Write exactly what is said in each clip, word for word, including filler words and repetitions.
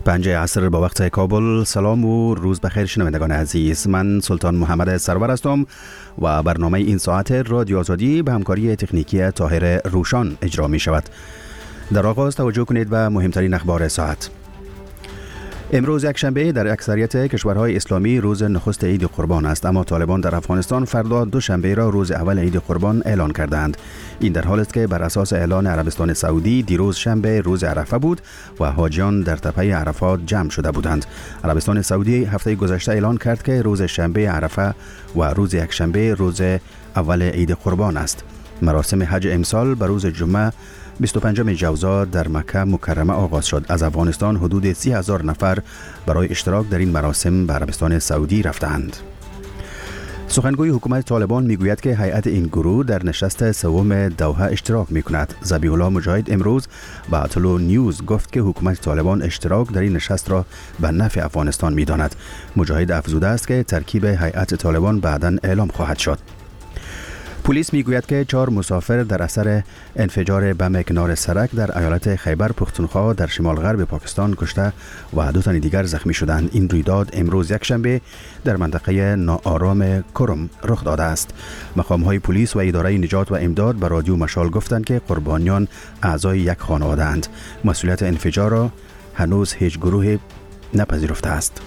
پنجه عصر با وقت کابل. سلام و روز بخیر شنوندگان عزیز، من سلطان محمد سرور هستم و برنامه این ساعت رادیو آزادی به همکاری تکنیکی طاهر روشان اجرا می شود. در آغاز توجه کنید به مهمترین اخبار ساعت. امروز یک شنبه در اکثریت کشورهای اسلامی روز نخست عید قربان است، اما طالبان در افغانستان فردا دو شنبه را روز اول عید قربان اعلان کردند. این در حالی است که بر اساس اعلان عربستان سعودی دیروز شنبه روز عرفه بود و حاجیان در تپه عرفات جمع شده بودند. عربستان سعودی هفته گذشته اعلان کرد که روز شنبه عرفه و روز یک شنبه روز اول عید قربان است. مراسم حج امسال به روز جمعه بیست و پنجم جوزا در مکه مکرمه آغاز شد. از افغانستان حدود سی هزار نفر برای اشتراک در این مراسم به عربستان سعودی رفتند. سخنگوی حکومت طالبان میگوید که هیئت این گروه در نشست سوم دوحه اشتراک میکند. ذبیح الله مجاهد امروز به تلو نیوز گفت که حکومت طالبان اشتراک در این نشست را به نفع افغانستان میداند. مجاهد افزوده است که ترکیب هیئت طالبان بعداً اعلام خواهد شد. پلیس میگوید که چهار مسافر در اثر انفجار بم کنار سرک در ایالت خیبر پختونخوا در شمال غرب پاکستان کشته و دو تن دیگر زخمی شدند. این رویداد امروز یک شنبه در منطقه ناآرام کرم رخ داده است. مقام‌های پلیس و اداره نجات و امداد به رادیو مشال گفتند که قربانیان اعضای یک خانواده اند. مسئولیت انفجار را هنوز هیچ گروه نپذیرفته است.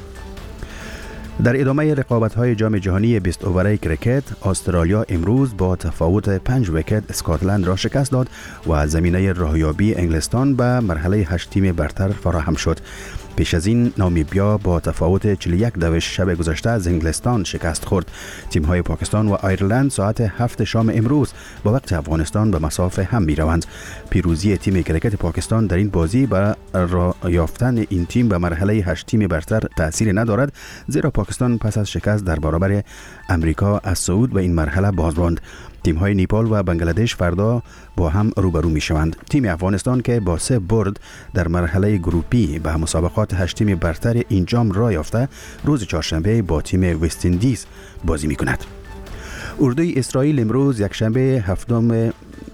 در ادامه رقابت‌های جام جهانی بیست اووره کرکت، استرالیا امروز با تفاوت پنج ویکت اسکاتلند را شکست داد و زمینه راهیابی انگلستان به مرحله هشت تیم برتر فراهم شد. پیش از این نامیبیا با تفاوت چهل و یک دوش شب گذشته از انگلستان شکست خورد. تیم‌های پاکستان و آیرلند ساعت هفت شام امروز با وقت افغانستان به مسافه هم می‌روند. پیروزی تیم کرکت پاکستان در این بازی به یافتن این تیم به مرحله هشت تیم برتر تأثیر ندارد، زیرا پاکستان پس از شکست در برابر امریکا از صعود به این مرحله باز ماند. تیم‌های نیپال و بنگلادش فردا با هم روبرو می‌شوند. تیم افغانستان که با سه برد در مرحله گروپی به مسابقات هشت تیم برتر این جام را یافته، روز چهارشنبه با تیم وست اندیز بازی می‌کند. اردوی اسرائیل امروز یک شنبه هفتم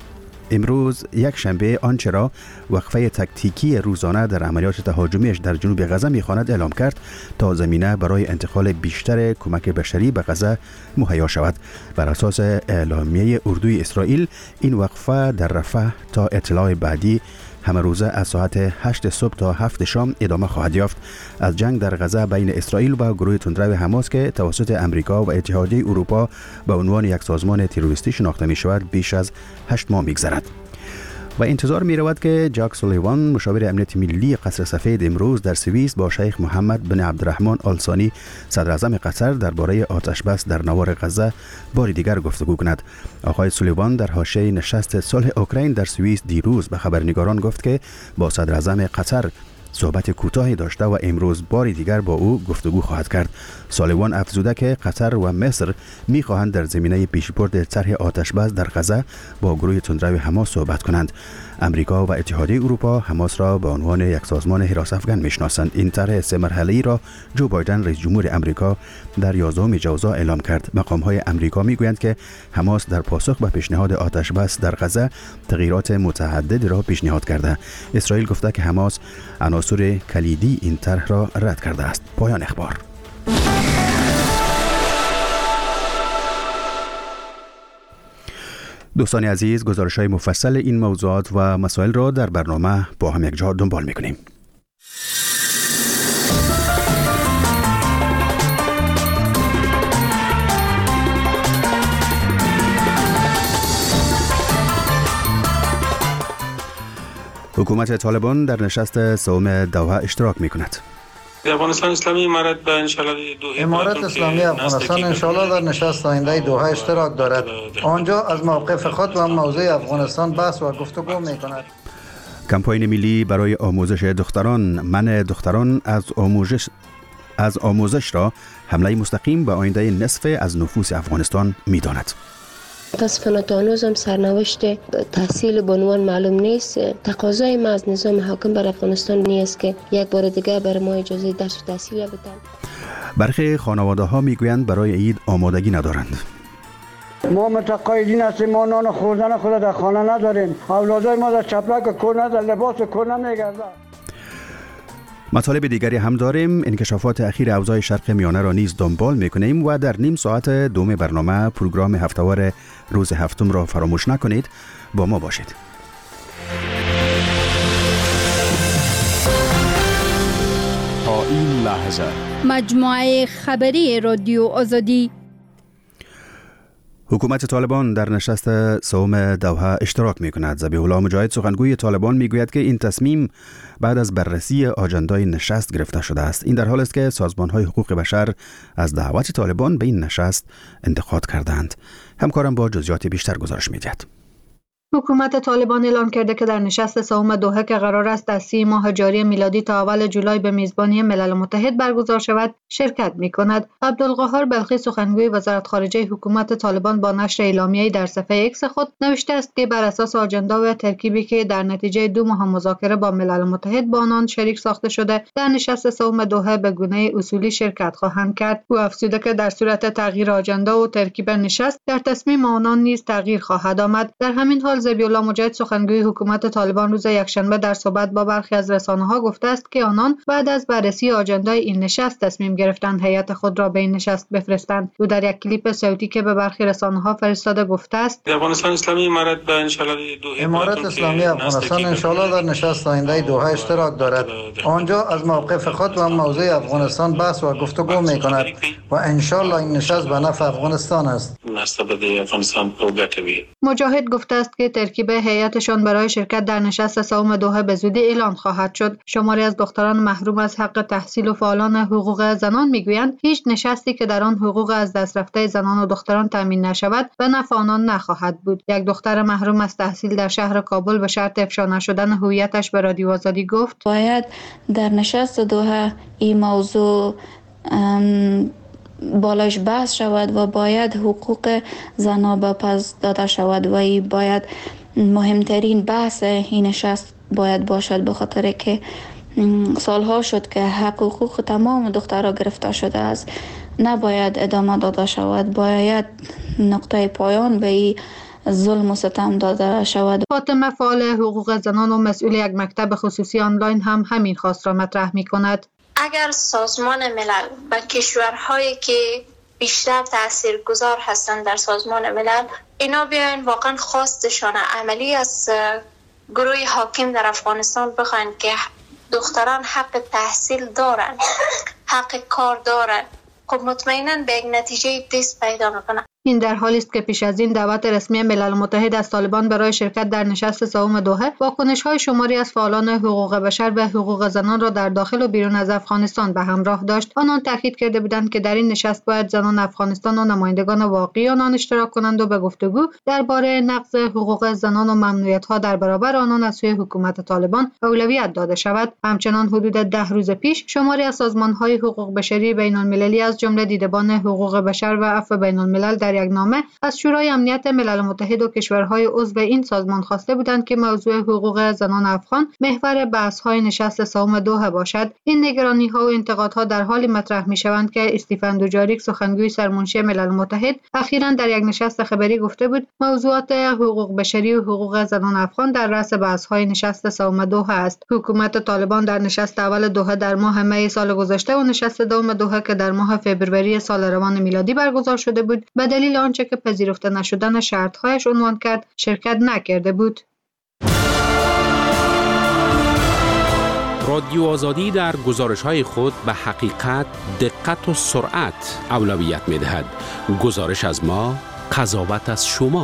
امروز یک شنبه آنچه را وقفه تکتیکی روزانه در عملیات تهاجمیش در جنوب غزه می‌خواند اعلام کرد تا زمینه برای انتقال بیشتر کمک بشری به غزه مهیا شود. بر اساس اعلامیه اردوی اسرائیل این وقفه در رفح تا اطلاع بعدی همه روزه از ساعت هشت صبح تا هفت شام ادامه خواهد یافت. از جنگ در غزه بین اسرائیل و گروه تندرو حماس که توسط امریکا و اتحادیه اروپا به عنوان یک سازمان تروریستی شناخته می شود بیش از هشت ماه می‌گذرد و انتظار می رود که جاک سولیوان مشاور امنیت ملی قصر سفید امروز در سوئیس با شیخ محمد بن عبدالرحمن آل ثانی صدر اعظم قطر درباره آتش بس در نوار غزه بار دیگر گفتگو کند. آقای سولیوان در حاشیه نشست صلح اوکراین در سوئیس دیروز به خبرنگاران گفت که با صدر اعظم قطر صحبت کوتاهی داشته و امروز بار دیگر با او گفتگو خواهد کرد. سالیوان افزوده که قطر و مصر می‌خواهند در زمینه پیشبرد طرح آتش بس در غزه با گروه تندرو حماس صحبت کنند. امریکا و اتحادیه اروپا حماس را به عنوان یک سازمان حراس افغان میشناسند. این طرح سه مرحله‌ای را جو بایدن رئیس جمهور امریکا در یازدهم جوزا اعلام کرد. مقام‌های امریکا میگویند که حماس در پاسخ به پیشنهاد آتش بس در غزه تغییرات متعددی را پیشنهاد کرده. اسرائیل گفته که حماس عناصر کلیدی این طرح را رد کرده است. پایان اخبار. دوستان عزیز، گزارش‌های مفصل این موضوعات و مسائل را در برنامه با هم یک جا دنبال می‌کنیم. حکومت طالبان در نشست سوم دوحه اشتراک می‌کند. افغانستان اسلامی امارت به انشالله امارت اسلامی افغانستان انشالله در نشست آینده دوحه اشتراک دارد. آنجا از موقف خود و موضوع افغانستان بحث و گفتگو می‌کند. کمپاین ملی برای آموزش دختران، منع دختران از آموزش از آموزش را حمله مستقیم به آینده نصف از نفوس افغانستان می‌داند. متاسفانه تا هنوز هم سرنوشت تحصیل بانوان معلوم نیست. تقاضای ما از نظام حاکم بر افغانستان نیست که یک بار دیگه بر ما اجازه درس و تحصیل بدن. برخی خانواده ها میگویند برای عید آمادگی ندارند. ما متقاعدین هستیم، ما نان خوردن خود در خانه نداریم، اولادای ما در چپلک کور ندارن، لباس کور نمیگردن. مطالب دیگری هم داریم. انکشافات اخیر اوضاع شرق میانه را نیز دنبال میکنیم و در نیم ساعت دوم برنامه پروگرام هفته‌وار روز هفتم را فراموش نکنید. با ما باشید. تا این لحظه مجموعه خبری رادیو آزادی. حکومت طالبان در نشست سوم دوحه اشتراک می کند. ذبیح الله مجاهد سخنگوی طالبان می گوید که این تصمیم بعد از بررسی آجندای نشست گرفته شده است. این در حال است که سازمان های حقوق بشر از دعوت طالبان به این نشست انتقاد کردند. همکارم با جزئیات بیشتر گزارش می دهد. حکومت طالبان اعلام کرده که در نشست سوم دوحه که قرار است از سی ماه جاری میلادی تا اول جولای به میزبانی ملل متحد برگزار شود شرکت می کند. عبدالقاهر بلخی سخنگوی وزارت خارجه حکومت طالبان با نشر اعلامیه‌ای در صفحه ایکس خود نوشته است که بر اساس آجندا و ترکیبی که در نتیجه دو ماه مذاکره با ملل متحد با آنان شریک ساخته شده، در نشست سوم دوحه به گونه اصولی شرکت خواهند کرد. او افزوده که در صورت تغییر آجندا و ترکیب نشست در تصمیم آنان نیز تغییر خواهد آمد. در همین حال ذبیح الله مجاهد سخنگوی حکومت طالبان روز یکشنبه در صحبت با برخی از رسانه‌ها گفته است که آنان بعد از بررسی آجندای این نشست تصمیم گرفتند هیئت خود را به این نشست بفرستند. او در یک کلیپ صوتی که به برخی رسانه‌ها فرستاده گفته است افغانستان اسلامی امارت به انشالله دوحه امارت اسلامی افغانستان انشالله در نشست آینده دوحه اشتراک دارد. آنجا از موقف خود و موضوع افغانستان بحث و گفتگو می‌کند و انشالله این نشست به نفع افغانستان است. مجاهد گفته است که ترکیب هیئتشان برای شرکت در نشست سوم دوحه به زودی اعلان خواهد شد. شماری از دختران محروم از حق تحصیل و فعالان حقوق زنان میگویند هیچ نشستی که در آن حقوق از دست رفته زنان و دختران تامین نشود به نفع آنان نخواهد بود. یک دختر محروم از تحصیل در شهر کابل به شرط افشا نشدن هویتش به رادیو آزادی گفت باید در نشست دوحه این موضوع بالاش بحث شود و باید حقوق زنان به پس داده شود و ای باید مهمترین بحث این نشست باید باشد، به خاطر که سالها شد که حق و حقوق تمام دخترها گرفته شده است. نباید ادامه داده شود، باید نقطه پایان به این ظلم و ستم داده شود. فاطمه فعال حقوق زنان و مسئول یک مکتب خصوصی آنلاین هم همین خواست را مطرح می کند. اگر سازمان ملل و کشورهایی که بیشتر تاثیرگذار هستند در سازمان ملل اینا بیاین واقعا خواستشان عملی از گروه حاکم در افغانستان بخواین که دختران حق تحصیل دارن، حق کار دارن، خب مطمئنا به یک نتیجه دست پیدا میکنن. این در حالی است که پیش از این دعوت رسمی ملل متحد از طالبان برای شرکت در نشست سوم دوحه واکنش‌های شماری از فعالان حقوق بشر به حقوق زنان را در داخل و بیرون از افغانستان به همراه داشت. آنان تاکید کرده بودند که در این نشست باید زنان افغانستان و نمایندگان واقعی آنان اشتراک کنند و به گفتگو درباره نقض حقوق زنان و ممنوعیت‌ها در برابر آنان از سوی حکومت طالبان اولویت داده شود. همچنان حدود ده روز پیش شماری از سازمان‌های حقوق بشری بین‌المللی از جمله دیدبان حقوق بشر و عفو بین‌الملل در یک نامه از شورای امنیت ملل متحد و کشورهای عضو این سازمان خواسته بودند که موضوع حقوق زنان افغان محور بحث‌های نشست سوم دوحه باشد. این نگرانی‌ها و انتقادها در حالی مطرح می‌شوند که استیفن دوجاریک سخنگوی سرمنشی ملل متحد اخیراً در یک نشست خبری گفته بود موضوعات حقوق بشری و حقوق زنان افغان در رأس بحث‌های نشست سوم دوحه است. حکومت طالبان در نشست اول دوحه در ماه می سال گذشته و نشست دوم دوحه که در ماه فوریه سال روان میلادی برگزار شده بود به دلیل آنچه که پذیرفته نشدن شرط‌هایش عنوان کرد شرکت نکرده بود. رادیو آزادی در گزارش‌های خود به حقیقت، دقت و سرعت اولویت می‌دهد. گزارش از ما، قضاوت از شما.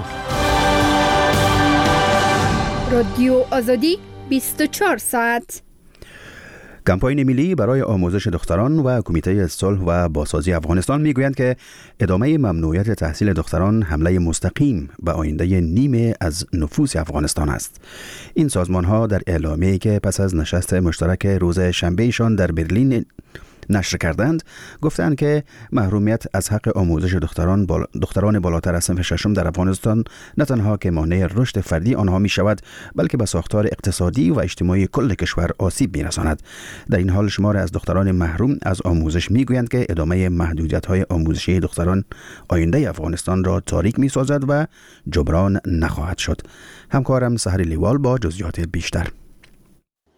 رادیو آزادی بیست و چهار ساعت. کمپاین ملی برای آموزش دختران و کمیته صلح و بازسازی افغانستان میگویند که ادامه ممنوعیت تحصیل دختران حمله مستقیم به آینده نیمه از نفوس افغانستان است. این سازمان ها در اعلامیه‌ای که پس از نشست مشترک روز شنبهشان در برلین نشر کردند گفتند که محرومیت از حق آموزش دختران بال... دختران بالاتر از صنف ششم در افغانستان نه تنها که مانع رشد فردی آنها می شود بلکه به ساختار اقتصادی و اجتماعی کل کشور آسیب می رساند. در این حال شمار از دختران محروم از آموزش می گویند که ادامه محدودیت های آموزشی دختران آینده افغانستان را تاریک می سازد و جبران نخواهد شد. همکارم سحر لیوال با جزئیات بیشتر.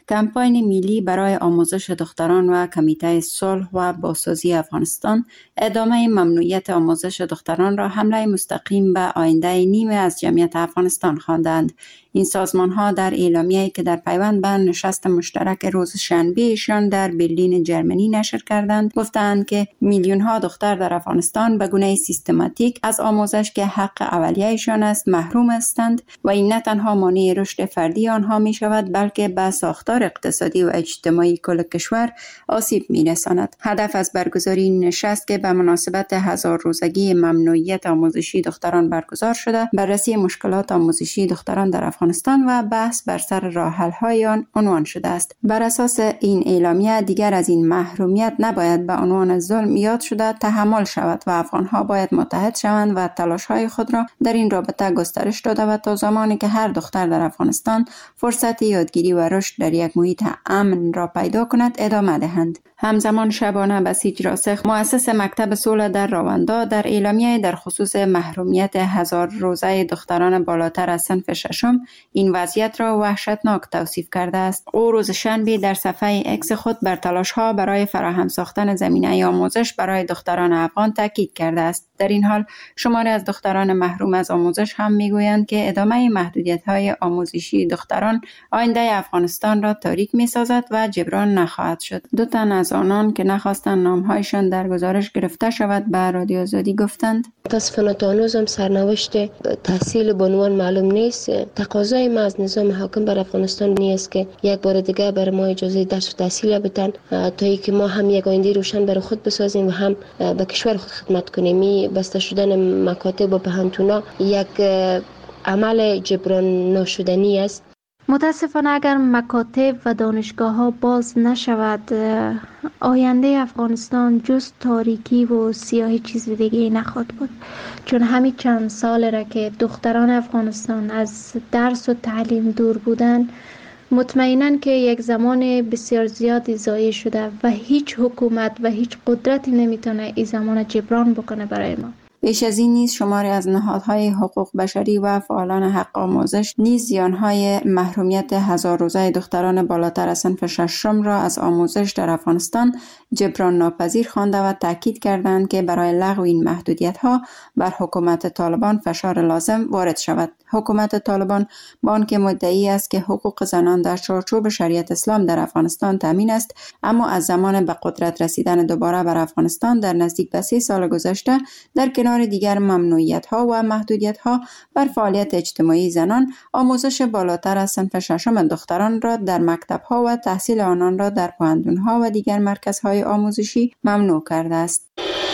کمپاین ملی برای آموزش دختران و کمیته صلح و بازسازی افغانستان ادامه ممنوعیت آموزش دختران را حمله مستقیم به آینده نیمه از جمعیت افغانستان خواندند. این سازمان ها در اعلامیه‌ای که در پیوند به نشست مشترک روز شنبهشان در برلین جرمنی نشر کردند گفتند که میلیون ها دختر در افغانستان به گونه سیستماتیک از آموزش که حق اولیه‌شان است محروم هستند و این نه تنها مانع رشد فردی آنها می شود بلکه به ساختار اقتصادی و اجتماعی کل کشور آسیب می رساند. هدف از برگزاری این نشست که به مناسبت هزار روزگی ممنوعیت آموزشی دختران برگزار شده بررسی مشکلات آموزشی دختران در افغانستان و بحث بر سر راه حل های آن عنوان شده است. بر اساس این اعلامیه دیگر از این محرومیت نباید به عنوان ظلم یاد شده تحمل شود و افغانها باید متحد شوند و تلاش های خود را در این رابطه گسترش داده و تا زمانی که هر دختر در افغانستان فرصت یادگیری و رشد در یک محیط امن را پیدا کند ادامه دهند. همزمان شبانه بسیج راسخ مؤسس مکتب صلح در راوندا در اعلامیه در خصوص محرومیت هزار روزه دختران بالاتر از صنف ششم این وضعیت را وحشتناک توصیف کرده است. او روز شنبه در صفحه اکس خود بر تلاش‌ها برای فراهم ساختن زمینه آموزش برای دختران افغان تاکید کرده است. در این حال شماری از دختران محروم از آموزش هم میگویند که ادامه محدودیت‌های آموزشی دختران آینده افغانستان را تاریک می‌سازد و جبران نخواهد شد. دو تن از آنان که نخواستند نام‌هایشان در گزارش گرفته شود به رادیو آزادی گفتند متاسفانه تا هنوز هم سرنوشت تحصیل بانوان معلوم نیست. تقاضای ما از نظام حاکم بر افغانستان نیست که یک بار دیگه بر ما اجازه درس و تحصیل بدن تا اینکه ما هم یک آینده روشن برای خود بسازیم و هم به کشور خود خدمت کنیم. می بسته شدن مکاتب و پهنتونا یک عمل جبران ناشدنی است. متاسفانه اگر مکاتب و دانشگاه ها باز نشود آینده افغانستان جز تاریکی و سیاهی چیز دیگه نخواهد بود، چون همین چند سال را که دختران افغانستان از درس و تعلیم دور بودن مطمئناً که یک زمان بسیار زیادی ضایع شده و هیچ حکومت و هیچ قدرتی نمیتونه این زمان جبران بکنه برای ما. بیش از این نیز شماری از نهادهای حقوق بشری و فعالان حق آموزش نیز زیانهای محرومیت هزار روزه دختران بالاتر از صنف ششم را از آموزش در افغانستان جبران ناپذیر خوانده و تاکید کردند که برای لغو این محدودیت‌ها بر حکومت طالبان فشار لازم وارد شود. حکومت طالبان با آنکه مدعی است که حقوق زنان در چارچوب شریعت اسلام در افغانستان تامین است، اما از زمان به قدرت رسیدن دوباره بر افغانستان در نزدیک به سه سال گذشته در کنار دیگر ممنوعیت‌ها و محدودیت‌ها بر فعالیت اجتماعی زنان، آموزش بالاتر از صنف ششم دختران را در مکتب‌ها و تحصیل آنان را در پوهنتون‌ها و دیگر مرکزهای آموزشی ممنوع کرده است.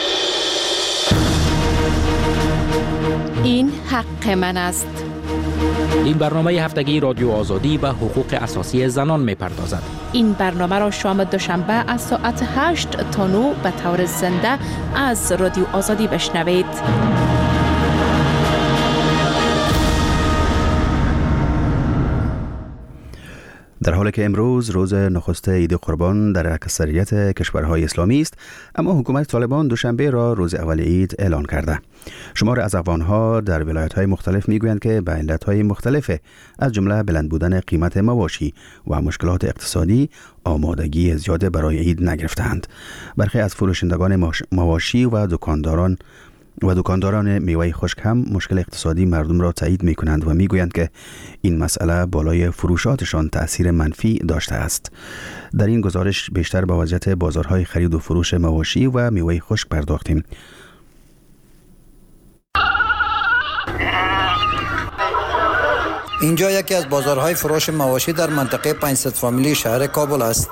این حق من است. این برنامه هفتگی رادیو آزادی به حقوق اساسی زنان می‌پردازد. این برنامه را شام دوشنبه از ساعت هشت تا نه به طور زنده از رادیو آزادی بشنوید. در حالی که امروز روز نخست عید قربان در اکثریت کشورهای اسلامی است، اما حکومت طالبان دوشنبه را روز اول عید اعلان کرده. شمار از افغانها در ولایت‌های مختلف می‌گویند که به علت‌های مختلف از جمله بلند بودن قیمت مواشی و مشکلات اقتصادی آمادگی زیاد برای عید نگرفتند. برخی از فروشندگان مواشی و دکانداران و دکانداران میوه خشک هم مشکل اقتصادی مردم را تایید می کنند و می گویند که این مسئله بالای فروشاتشان تأثیر منفی داشته است. در این گزارش بیشتر به وضعیت بازارهای خرید و فروش مواشی و میوه خشک پرداختیم. اینجا یکی از بازارهای فروش مواشی در منطقه پنجصد فامیلی شهر کابل است.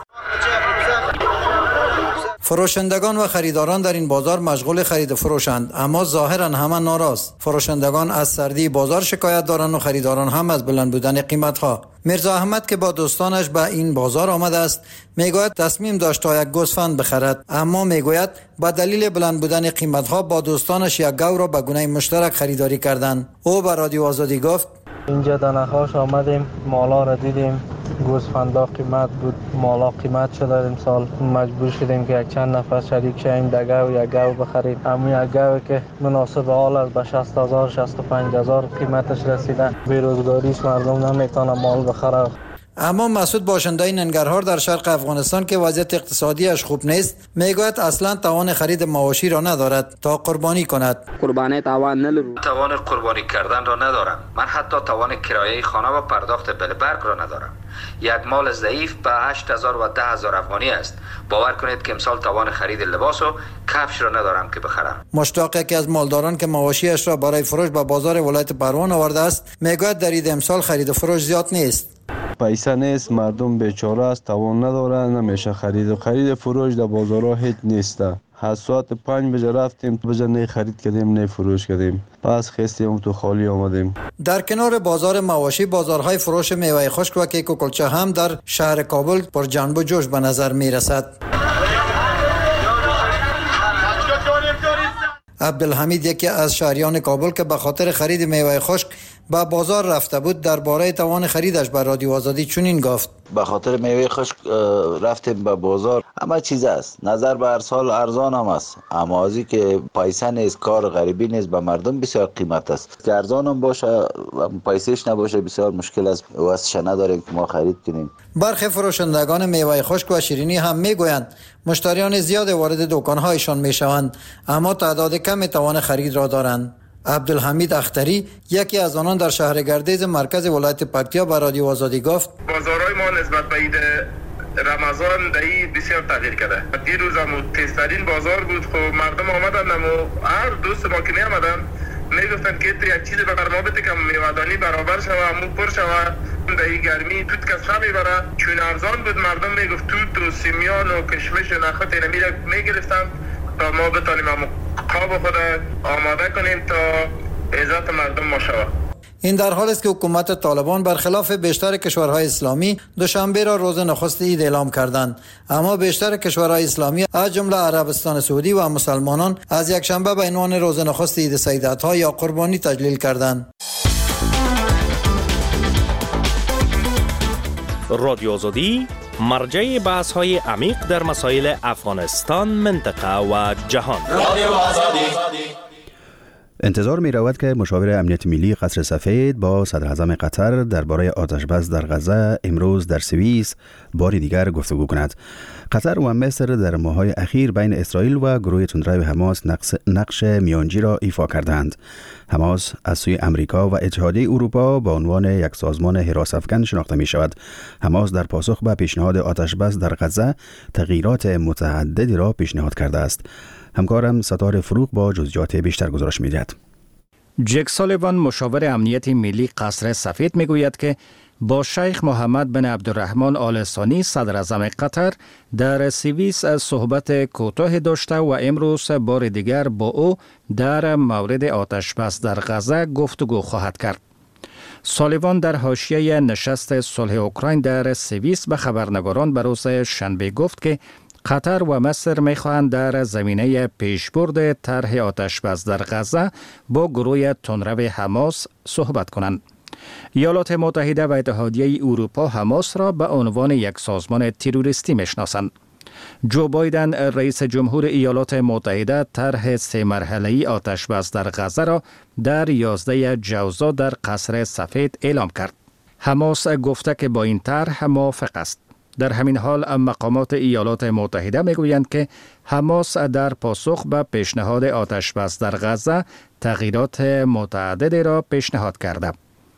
فروشندگان و خریداران در این بازار مشغول خرید و فروشند، اما ظاهرا همه ناراض. فروشندگان از سردی بازار شکایت دارند و خریداران هم از بلند بودن قیمت‌ها. میرزا احمد که با دوستانش به این بازار آمده است میگوید تصمیم داشت تا یک گوسفند بخرد، اما میگوید با دلیل بلند بودن قیمت‌ها با دوستانش یک گاو را به گونه مشترک خریداری کردند. او به رادیو آزادی گفت اینجا در نخاش آمدیم، مالا را دیدیم، گوسفندا قیمت بود، مالا قیمت شده. امسال مجبور شدیم که یک چند نفر شریک شویم در گاو یک گاو بخریم. اما یک گاوی که مناسب حال است به شصت هزار شصت و پنج هزار قیمتش رسیده. بیروزگاریش مردم نمیتونه مال بخره. اما مسعود باشنده‌ای ننگرهار در شرق افغانستان که وضعیت اقتصادیش خوب نیست میگوید اصلا توان خرید مواشی را ندارد تا قربانی کند. قربانی توان ندارم. توان قربانی کردن را ندارم. من حتی توان کرایه خانه و پرداخت بل برق را ندارم. یک مال ضعیف به هشت هزار و ده هزار افغانی است. باور کنید که امسال توان خرید لباس و کفش را ندارم که بخرم. مشتاق یکی از مالداران که مواشیش را برای فروش به بازار ولایت پروان آورده است میگوید در عید امسال خرید و فروش زیاد نیست. پیسه نیست، مردم بیچاره است، توان نداره، نمیشه خرید و خرید فروش در بازارها هیچ نیسته. از ساعت پنج بجه رفتیم بجه نه خرید کردیم نه فروش کردیم، پس خستیم تو خالی آمدیم. در کنار بازار مواشی بازارهای فروش میوه خشک و کیک و کلچه هم در شهر کابل پر جنب و جوش به نظر می رسد. عبدالحمید یکی از شهریان کابل که به خاطر خرید میوه خشک به بازار رفته بود درباره توان خریدش به رادیو آزادی چنین گفت: به خاطر میوه خشک رفتیم به بازار، همه چیز است، نظر به هر سال ارزان هم است، اما ازی که پیسه نیست، کار غریبی نیست، به مردم بسیار قیمت است. که ارزان هم باشه پیسهش نباشه بسیار مشکل است، واسش نداریم که ما خرید کنیم. برخی فروشندگان میوه خشک و شیرینی هم میگویند مشتریان زیاد وارد دکانهایشان میشوند اما تعداد کمی توان خرید را دارند. عبدالحمید اختری یکی از آنان در شهر گردیز مرکز ولایت پکتیا به رادیو آزادی گفت: بازارهای ما نسبت به عید رمضان دایی بسیار تغییر کرده. دیروز هم تیزترین بازار بود، خب مردم آمدن اما هر دوست ما که می آمدن میگفتن که یک چیز به ما بده که میوه‌دانی برابر شوه، امو پر شوه، دایی گرمی توت کس نمیبره. چون ارزان بود مردم میگفت توت و سیمیان و کشمش و نخات اینمی را میگرفتن تا ما بتانیم امو خواب خود آماده کنیم تا عزت مردم ما شود. این در حال است که حکومت طالبان برخلاف بیشتر کشورهای اسلامی دوشنبه را روز نخست عید اعلام کردند، اما بیشتر کشورهای اسلامی از جمله عربستان سعودی و مسلمانان از یک شنبه به عنوان روز نخست عید سیدات‌ها یا قربانی تجلیل کردند. رادیو آزادی مرجع بحث های عمیق در مسائل افغانستان، منطقه و جهان. رادیو آزادی. انتظار می رود که مشاور امنیت ملی قصر سفید با صدر اعظم قطر درباره آتش بس در غزه امروز در سوئیس بار دیگر گفتگو کند. قطر و مصر در ماه‌های اخیر بین اسرائیل و گروه تندروی حماس نقش, نقش میانجی را ایفا کردند. حماس از سوی امریکا و اتحادیه اروپا با عنوان یک سازمان حراس افکن شناخته می شود. حماس در پاسخ به پیشنهاد آتش بس در غزه تغییرات متعددی را پیشنهاد کرده است. همکارم ستاره فروغ با جزئیات بیشتر گزارش می‌دهد. جک سالیوان مشاور امنیت ملی قصر سفید میگوید که با شیخ محمد بن عبدالرحمن آل ثانی صدر اعظم قطر در سوئیس صحبت کوتاه داشته و امروز بار دیگر با او در مورد آتش بس در غزه گفتگو خواهد کرد. سالیوان در حاشیه نشست صلح اوکراین در سوئیس به خبرنگاران به روز شنبه گفت که قطر و مصر می‌خواهند در زمینه پیشبرد طرح آتش بس در غزه با گروه تندرو حماس صحبت کنند. ایالات متحده و اتحادیه اروپا حماس را به عنوان یک سازمان تروریستی می‌شناسند. جو بایدن رئیس جمهور ایالات متحده طرح سه مرحله‌ای آتش بس در غزه را در یازده جوزا در قصر سفید اعلام کرد. حماس گفته که با این طرح موافق است. در همین حال مقامات ایالات متحده میگویند که حماس در پاسخ به پیشنهاد آتش بس در غزه تغییرات متعددی را پیشنهاد کرده.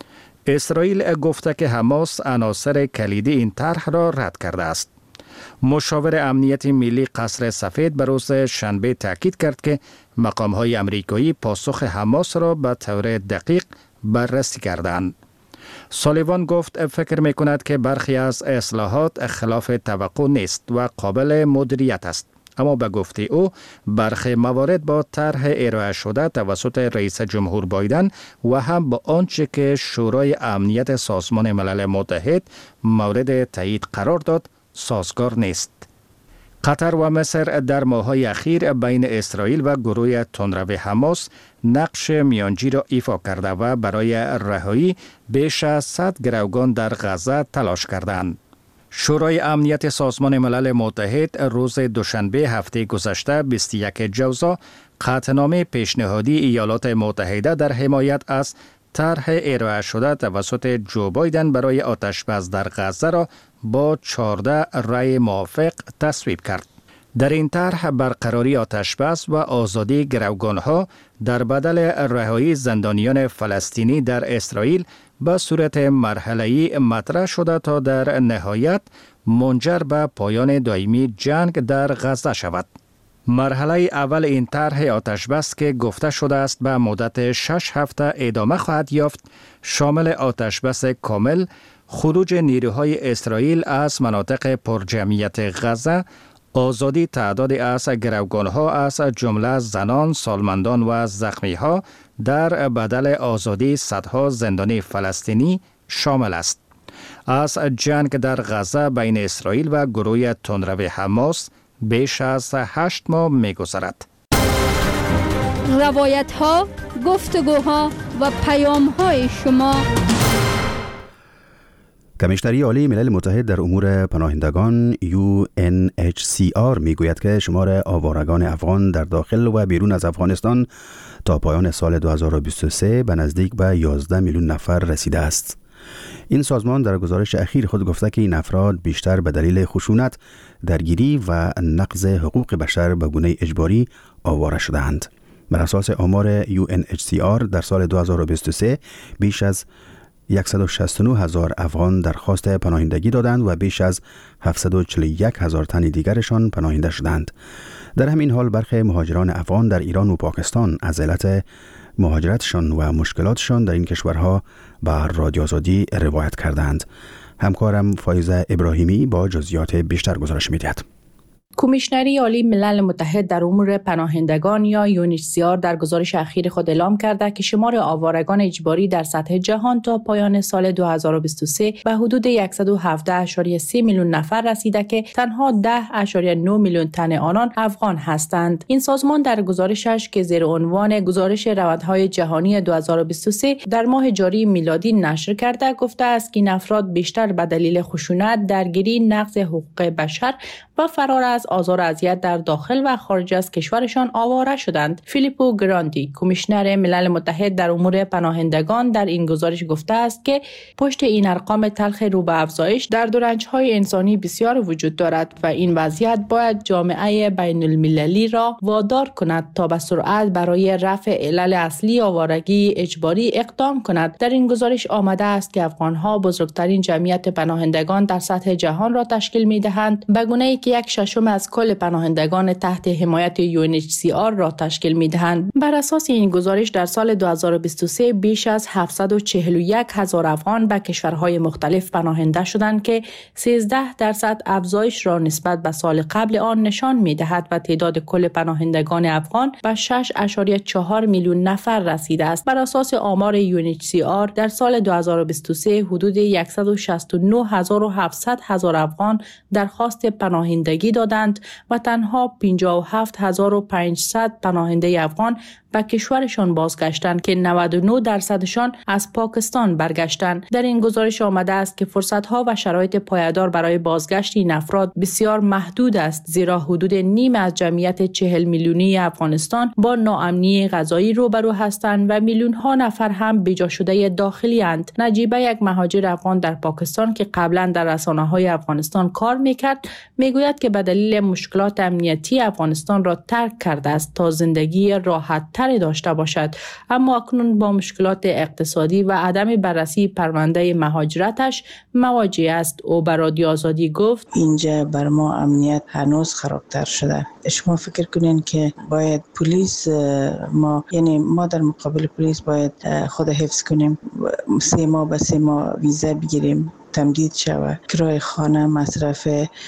اسرائیل گفته که حماس عناصر کلیدی این طرح را رد کرده است. مشاور امنیت ملی قصر سفید به روز شنبه تاکید کرد که مقام‌های آمریکایی پاسخ حماس را به طور دقیق بررسی کردند. سالیوان گفت فکر می کند که برخی از اصلاحات خلاف توقع نیست و قابل مدیریت است، اما به گفته او برخی موارد با طرح ارائه شده توسط رئیس جمهور بایدن و هم با آنچه که شورای امنیت سازمان ملل متحد مورد تایید قرار داد سازگار نیست. قطر و مصر در ماه‌های اخیر بین اسرائیل و گروه تندرو حماس نقش میانجی را ایفا کرده و برای رهایی بیش از صد گروگان در غزه تلاش کردند. شورای امنیت سازمان ملل متحد روز دوشنبه هفته گذشته بیست و یک جوزا قطعنامه پیشنهادی ایالات متحده در حمایت از طرح ارائه شده توسط جو بایدن برای آتشبس در غزه را با چهارده رأی موافق تصویب کرد. در این طرح برقراری آتشبس و آزادی گروگانها در بدل رهایی زندانیان فلسطینی در اسرائیل به صورت مرحله‌ای مطرح شده تا در نهایت منجر به پایان دائمی جنگ در غزه شود. مرحله اول این طرح آتشبس که گفته شده است به مدت شش هفته ادامه خواهد یافت، شامل آتشبس کامل، خروج نیروهای اسرائیل از مناطق پرجمعیت غزه، آزادی تعدادی از گروگانها از جمله زنان، سالمندان و زخمیها در بدل آزادی صدها زندانی فلسطینی شامل است. از جنگ در غزه بین اسرائیل و گروه تندرو حماس بیش از هشت ماه می‌گذرد. روایت ها، گفتگوها و پیام های شما. کمیشنری عالی ملل متحد در امور پناهندگان یو ان اچ سی آر میگوید که شمار آوارگان افغان در داخل و بیرون از افغانستان تا پایان سال دو هزار و بیست و سه به نزدیک به یازده میلیون نفر رسیده است. این سازمان در گزارش اخیر خود گفته که این افراد بیشتر به دلیل خشونت، درگیری و نقض حقوق بشر به گونه اجباری آواره شده‌اند. بر اساس آمار یو ان اچ سی آر در سال دو هزار و بیست و سه بیش از صد و شصت و نه هزار افغان درخواست پناهندگی دادند و بیش از هفتصد و چهل و یک هزار تن دیگرشان پناهنده شدند. در همین حال برخی مهاجران افغان در ایران و پاکستان از علت مهاجرتشان و مشکلاتشان در این کشورها به رادیو آزادی روایت کردند. همکارم فایزه ابراهیمی با جزئیات بیشتر گزارش می‌دهد. کمیشنری عالی ملل متحد در امور پناهندگان یا یو ان اچ سی آر در گزارش اخیر خود اعلام کرده که شمار آوارگان اجباری در سطح جهان تا پایان سال دو هزار و بیست و سه به حدود صد و هفده ممیز سه میلیون نفر رسیده که تنها ده ممیز نه میلیون تن آنان افغان هستند. این سازمان در گزارشش که زیر عنوان گزارش روندهای جهانی دو هزار و بیست و سه در ماه جاری میلادی نشر کرده گفته است که این افراد بیشتر به دلیل خشونت، درگیری، نقض حقوق بشر و فرار از آزار و اذیت در داخل و خارج از کشورشان آواره شدند. فیلیپو گراندی، کمیشنر ملل متحد در امور پناهندگان، در این گزارش گفته است که پشت این ارقام تلخ رو به افزایش در رنج‌های انسانی بسیار وجود دارد و این وضعیت باید جامعه بین المللی را وادار کند تا به سرعت برای رفع علل اصلی آوارگی اجباری اقدام کند. در این گزارش آمده است که افغان‌ها بزرگترین جمعیت پناهندگان در سطح جهان را تشکیل می‌دهند، به گونه‌ای که یک ششم از کل پناهندگان تحت حمایت یو ان اچ سی آر را تشکیل می‌دهند. بر اساس این گزارش در سال دو هزار و بیست و سه بیش از هفتصد و چهل و یک هزار افغان به کشورهای مختلف پناهنده شدند که سیزده درصد افزایش را نسبت به سال قبل آن نشان می‌دهد و تعداد کل پناهندگان افغان به شش ممیز چهار میلیون نفر رسیده است. بر اساس آمار یو ان اچ سی آر در سال دو هزار و بیست و سه حدود صد و شصت و نه هزار و هفتصد افغان درخواست پناهندگی دادند و تنها پنجاه و هفت هزار و پانصد پناهنده افغان به کشورشان بازگشتند که نود و نه درصدشان از پاکستان برگشتند. در این گزارش آمده است که فرصت‌ها و شرایط پایدار برای بازگشت این افراد بسیار محدود است، زیرا حدود نیم از جمعیت چهل میلیونی افغانستان با ناامنی غذایی روبرو هستند و میلیون‌ها نفر هم بیجا شده داخلی اند. نجیبه، یک مهاجر افغان در پاکستان که قبلا در رسانه‌های افغانستان کار می‌کرد، میگوید که به دلیل مشکلات امنیتی افغانستان را ترک کرده است تا زندگی راحت‌تر داشته باشد، اما اکنون با مشکلات اقتصادی و عدم بررسی پرونده مهاجرتش مواجه است. او به رادیو آزادی گفت: اینجا بر ما امنیت هنوز خرابتر شده. شما فکر کنین که باید پلیس ما یعنی ما در مقابل پلیس باید خود حفظ کنیم، سه ماه به سه ماه ویزا بگیریم، تمدید شود، کرای خانه، مصرف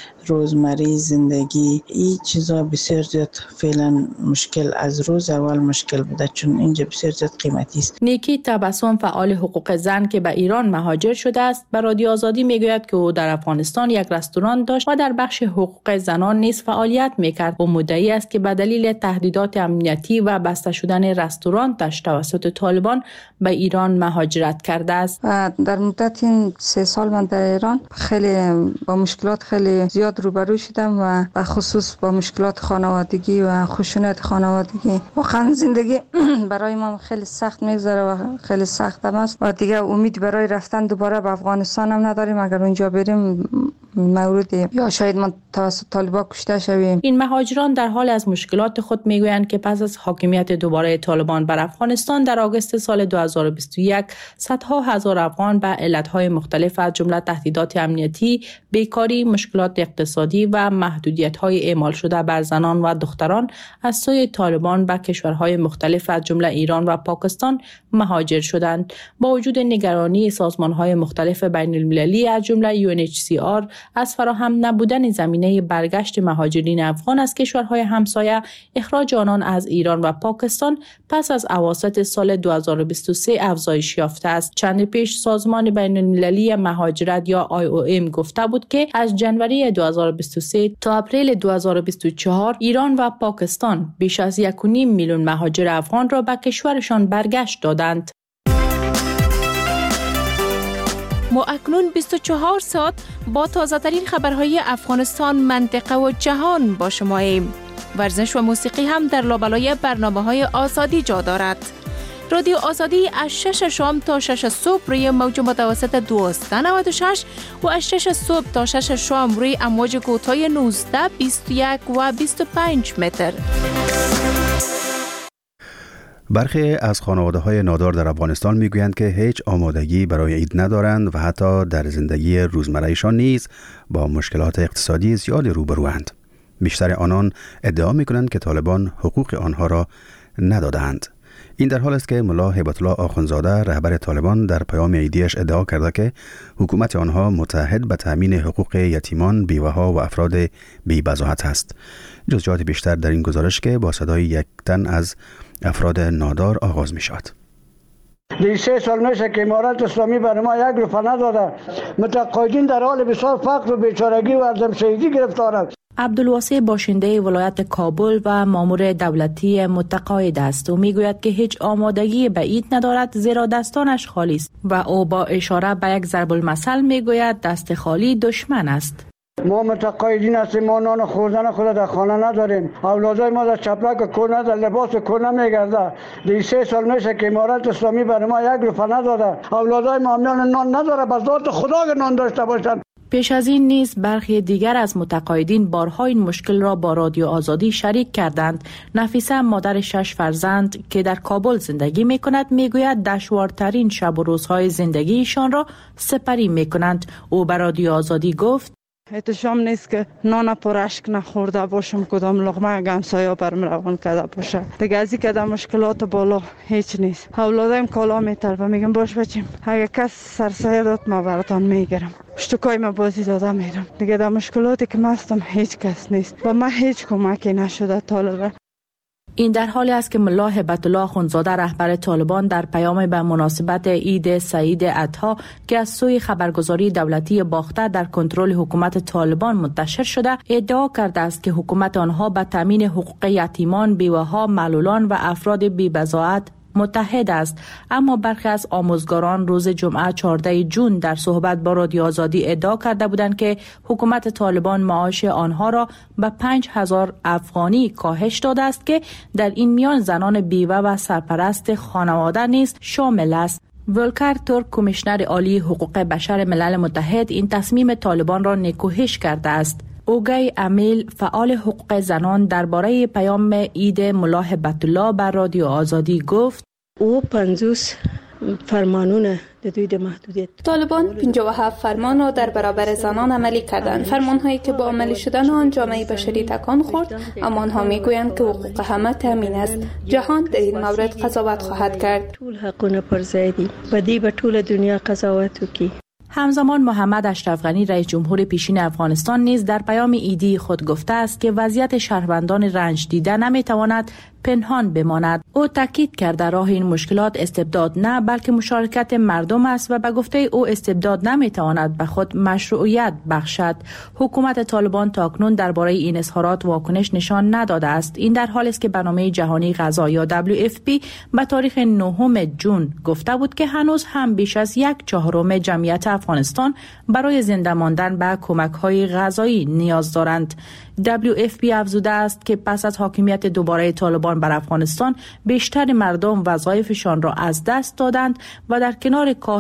روزمره زندگی، این چیزا بسیار زیاد فعلا مشکل، از روز اول مشکل بوده چون اینجا بسیار زیاد قیمتی است. نیکی تبسم، فعال حقوق زن که به ایران مهاجر شده است، به رادیو آزادی میگوید که او در افغانستان یک رستوران داشت و در بخش حقوق زنان نیز فعالیت میکرد. او مدعی است که به دلیل تهدیدات امنیتی و بسته شدن رستورانش توسط طالبان به ایران مهاجرت کرده است. در مدت این سه سال من در ایران خیلی با مشکلات خیلی زیاد روبرو شدم و به خصوص با مشکلات خانوادگی و خشونت خانوادگی. واقعا زندگی برای ما خیلی سخت میگذره و خیلی سخت هم است و دیگه امید برای رفتن دوباره به افغانستان هم نداریم. اگر اونجا بریم مورد یا شاید ما توسط طالبان کشته شویم. این مهاجران در حال از مشکلات خود میگویند که پس از حاکمیت دوباره طالبان بر افغانستان در آگوست سال دو هزار و بیست و یک صدها هزار افغان به علتهای مختلف از جمله تهدیدات امنیتی، بیکاری، مشکلات اقتصادی و محدودیت‌های اعمال شده بر زنان و دختران از سوی طالبان به کشورهای مختلف از جمله ایران و پاکستان مهاجر شدند. با وجود نگرانی سازمان‌های مختلف بین المللی از جمله یو ان اچ سی آر از فراهم نبودن زمینه برگشت مهاجرین افغان از کشورهای همسایه، اخراج آنان از ایران و پاکستان پس از اواسط سال دو هزار و بیست و سه افزایش یافته است. چند پیش سازمان بین المللی مهاجرت یا آی او ام گفته بود که از جنوری دو هزار و بیست و سه تا اپریل دو هزار و بیست و چهار ایران و پاکستان بیش از یک و نیم میلیون مهاجر افغان را به کشورشان برگشت دادند. ما اکنون بیست و چهار ساعت با تازه ترین خبرهای افغانستان، منطقه و جهان با شماییم. ورزش و موسیقی هم در لابلای برنامه‌های آزادی جا دارد. رادیو آزادی از شش شام تا شش صبح روی موج متوسط دویست و نود و شش و از شش صبح تا شش شام روی امواج کوتاه نوزده، بیست و یک و بیست و پنج متر. برخی از خانواده‌های نادار در افغانستان میگویند که هیچ آمادگی برای عید ندارند و حتی در زندگی روزمره‌شان نیز با مشکلات اقتصادی زیادی روبروند. بیشتر آنان ادعا می‌کنند که طالبان حقوق آنها را ندادند. این در حال است که ملا هیبت الله آخوندزاده رهبر طالبان در پیام عیدیش ادعا کرده که حکومت آنها متعهد به تامین حقوق یتیمان، بیوه‌ها و افراد بی‌بضاعت است. جزئیات بیشتر در این گزارش که با صدای یک تن از افراد نادار آغاز می شود. دی سه سال میشه که امارت اسلامی برای ما یک روپیه نداده. متقاعدین در حال بسیار فقر و بیچارگی و عدم شهیدی گرفتارند. عبدالواسع باشنده ولایت کابل و مامور دولتی متقاعد است و میگوید که هیچ آمادگی به عید ندارد زیرا دستانش خالی است و او با اشاره به یک ضرب المثل میگوید دست خالی دشمن است. ما متقاعدین هستیم، ما نان خوردن خود در خانه نداریم، اولادای ما در چپلک کور نداره، لباس کور نمیگرده. دی سه سال میشه که امارت اسلامی برای ما یک روپیه نداده. اولادای ما میان نان نداره، بس ذات خدا نان داشته باشن. پیش از این نیز برخی دیگر از متقاعدین بارها این مشکل را با رادیو آزادی شریک کردند. نفیسه مادر شش فرزند که در کابل زندگی می کند می گوید دشوارترین شب و روزهای زندگیشان را سپری می کنند. او به رادیو آزادی گفت احتشام نیست که نان پرشک نخورده باشم، کدام لقمه گمسایا برم روان کرده باشه. دیگه ازی که در مشکلات بالا هیچ نیست. اولادایم کالا میطلبه، میگم باش بچیم اگه کس سرسایه داد ما براتان میگیرم، اشتکای ما بازی داده میرم. دیگه در مشکلاتی که مستم هیچ کس نیست، با من هیچ کمکی نشده طالبه. این در حالی است که ملا هیبت الله آخوندزاده رهبر طالبان در پیام به مناسبت عید سعید اضحی که از سوی خبرگزاری دولتی باخته در کنترل حکومت طالبان منتشر شده ادعا کرده است که حکومت آنها به تامین حقوق یتیمان، بیوه‌ها، معلولان و افراد بی‌بضاعت متحد است. اما برخی از آموزگاران روز جمعه چهاردهم ژوئن در صحبت با رادیو آزادی ادعا کرده بودند که حکومت طالبان معاش آنها را به پنج هزار افغانی کاهش داده است که در این میان زنان بیوه و سرپرست خانواده نیز شامل است. ولکر ترک، کمیشنر عالی حقوق بشر ملل متحد، این تصمیم طالبان را نکوهش کرده است. اوگای امیل، فعال حقوق زنان، درباره پیام عید ملا هیبت الله بر رادیو آزادی گفت او پنځوس فرمانونه د دوی د محدودیت طالبان پنجاه و هفت فرمان را در برابر زنان عملی کردند، فرمانهایی که با عملی شدن آن جامعه بشری تکان خورد، اما آنها میگویند که حقوق همه تامین است. جهان در این مورد قضاوت خواهد کرد. ټول حقونه پر ځای دي، په دې به ټوله دنیا قضاوت وکړي. همزمان محمد اشرف غنی رئیس جمهور پیشین افغانستان نیز در پیام عیدی خود گفته است که وضعیت شهروندان رنج دیده نمیتواند پنهان بماند. او تاکید کرده راه این مشکلات استبداد نه بلکه مشارکت مردم است و به گفته او استبداد نمیتواند به خود مشروعیت بخشد. حکومت طالبان تاکنون درباره این اظهارات واکنش نشان نداده است. این در حالی است که برنامه جهانی غذا یا دبلیو اف پی به تاریخ نهم ژوئن گفته بود که هنوز هم بیش از یک چهارم جمعیت افغانستان افغانستان برای زنده ماندن به کمک‌های غذایی نیاز دارند. دبلیو اف پی افزوده است که پس از حاکمیت دوباره طالبان بر افغانستان بیشتر مردم وظایفشان را از دست دادند و در کنار کاهش